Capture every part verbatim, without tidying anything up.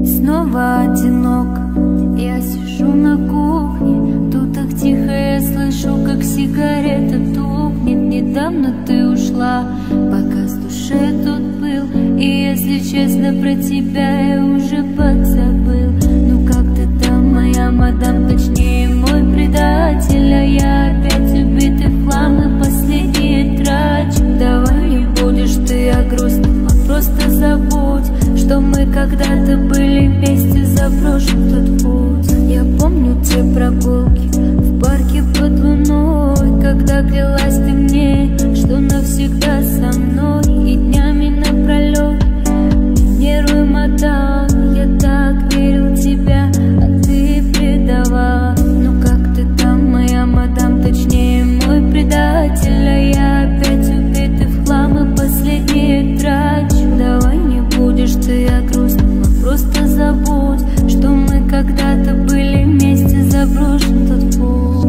Снова одинок, я сижу на кухне. Тут так тихо, я слышу, как сигарета тухнет. Недавно ты ушла, пока с душой тут был. И если честно, про тебя я уже подзабыл. Ну как ты там, моя мадам, точнее мой предатель. А я опять убитый в хлам и последние трачу. Давай не будешь ты о грустном, а просто забудь, что мы когда-то были вместе, заброшен тот путь. Я помню те прогулки в парке под луной, когда клялась ты мне, что навсегда со мной. И днями напролет нервы мотал. Я так верил в тебя, а ты предавал. Ну как ты там, моя мадам, точнее мой предатель. А я опять убитый в хлам и последние трачу. Давай не будешь ты о грустном, а просто забудь, что мы когда-то были вместе, заброшен тот путь.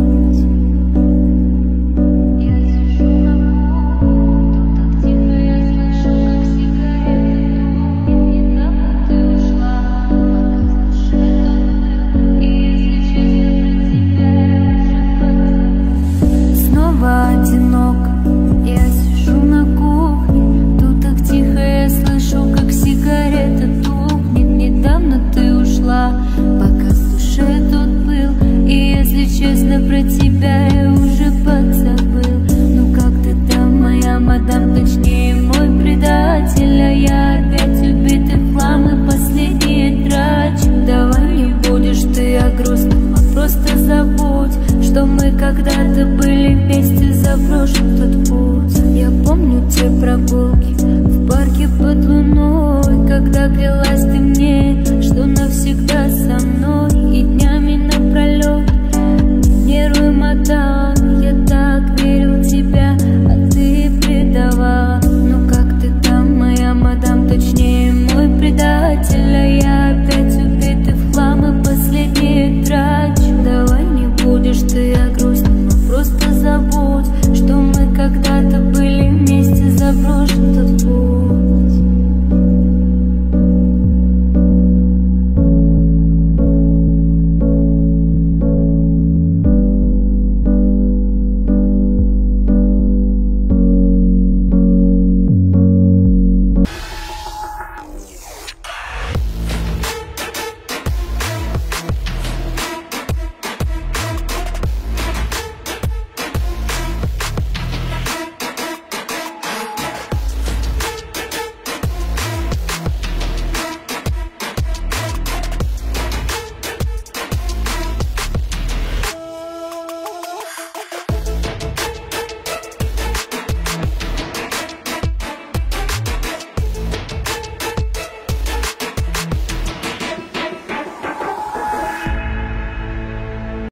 Я сижу на кухне, тут так тихо, я слышу, как сигарета тухнет. Недавно ты ушла, пока с душой тут был. И если честно, про тебя я уже подзабыл. Снова одинок, я сижу на кухне. Тут так тихо, я слышу, как сигарета тухнет. Недавно ты ушла, пока с душой тут был. И если честно, про тебя я уже подзабыл. Ну как ты там, моя мадам, точнее мой предатель. А я опять убитый в хлам и последние трачу. Давай не будешь ты о грустном, а просто забудь, что мы когда-то были вместе, заброшен тот путь. Я помню те прогулки в парке под луной, когда клялась ты